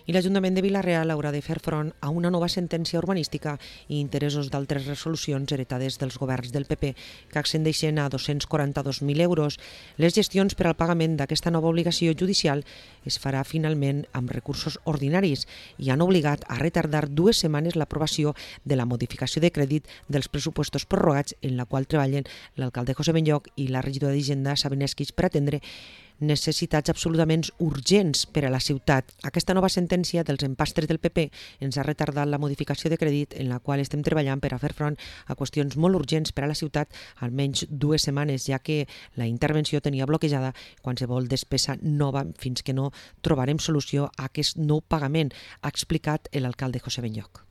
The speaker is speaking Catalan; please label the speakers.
Speaker 1: I l'Ajuntament de Vila-real haurà de fer front a una nova sentència urbanística i interessos d'altres resolucions heretades dels governs del PP que ascendeixen a 242.000 euros. Les gestions per al pagament d'aquesta nova obligació judicial es farà finalment amb recursos ordinaris i han obligat a retardar 2 setmanes l'aprovació de la modificació de crèdit dels pressupostos prorrogats en la qual treballen l'alcalde José Benlloch i la regidora d'Hisenda Sabina Esquix per atendre necessitats absolutament urgents per a la ciutat. Aquesta nova sentència dels empastres del PP ens ha retardat la modificació de crèdit en la qual estem treballant per a fer front a qüestions molt urgents per a la ciutat almenys 2 setmanes, ja que la intervenció tenia bloquejada qualsevol despesa nova fins que no trobarem solució a aquest nou pagament, ha explicat l'alcalde José Benlloch.